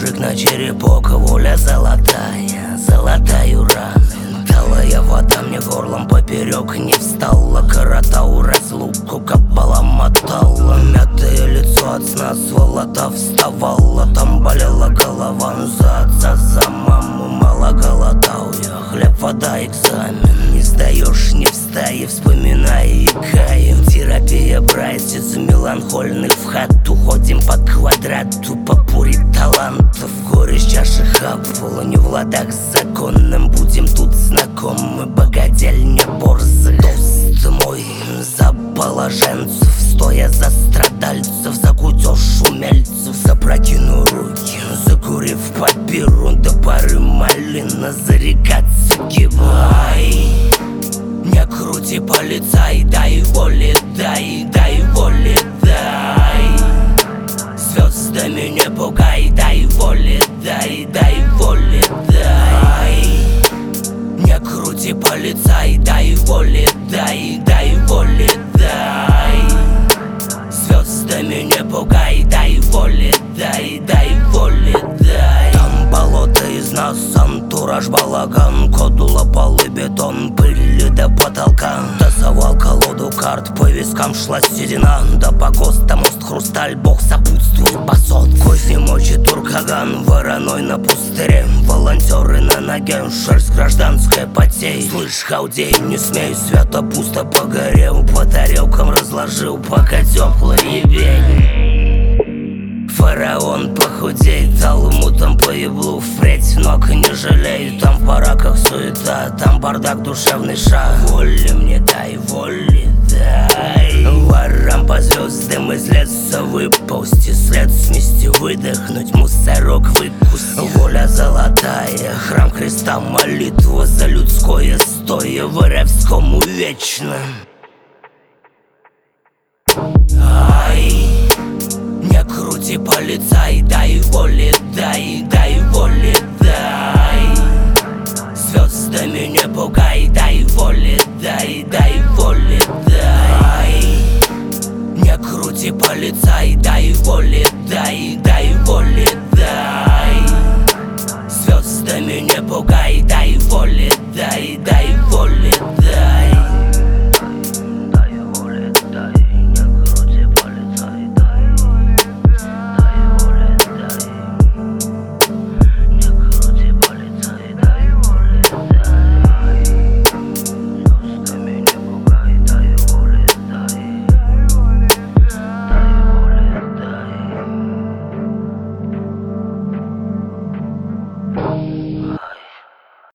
Мужик на черепок, воля золотая, золотаю раны. Талая вода мне горлом поперек не встала. Коротау разлуку, капала мотала. Мятое лицо от сна сволота вставала. Там болела голова, за отца, за маму. Мало голодал я, хлеб, вода, экзамен. Не сдаешь, не встаи, вспоминай и каю. Терапия братец меланхольных в хату. Ходим по квадрату, по буре талантов. Горе с чаши хапала, не в ладах с законным. Будем тут знакомы, богадельня борзы. Тост мой за положенцев, стоя за страдальцев, за кутеж умельцев. Запрокину руки, закурив папиру до пары малина, зарекаться кивай. Не крути, полицай, дай воли, дай воли, дай. Звездами не пугай, дай воли, дай воли, дай. Не крути, полицай, дай воли, дай воли, дай. Звездами не пугай, дай воли, дай воли, дай. Там болото из нас, антураж, балаган. Кодула, полы, бетон, пыль до потолка. Тасовал колоду карт, по вискам шла седина. Да по ГОСТу мост, хрусталь, бог сопутствует басот. Кофе, мочи, туркаган, вороной на пустыре. Волонтеры на ноге, шерсть гражданская потей. Слышь, хаудей, не смей, свято пусто погорел. По тарелкам разложил, пока теплый ебень. Фараон похудей, талмутом по еблу впредь ног не жалей. Там в бараках суета, там бардак, душевный шаг. Воли мне дай, воли дай. Ворам по звездам из леса выползти, след смести, выдохнуть, мусорок выкус. Воля золотая, храм креста, молитва за людское, стоя воровскому вечно. Ай, не крути, полицай, дай воли,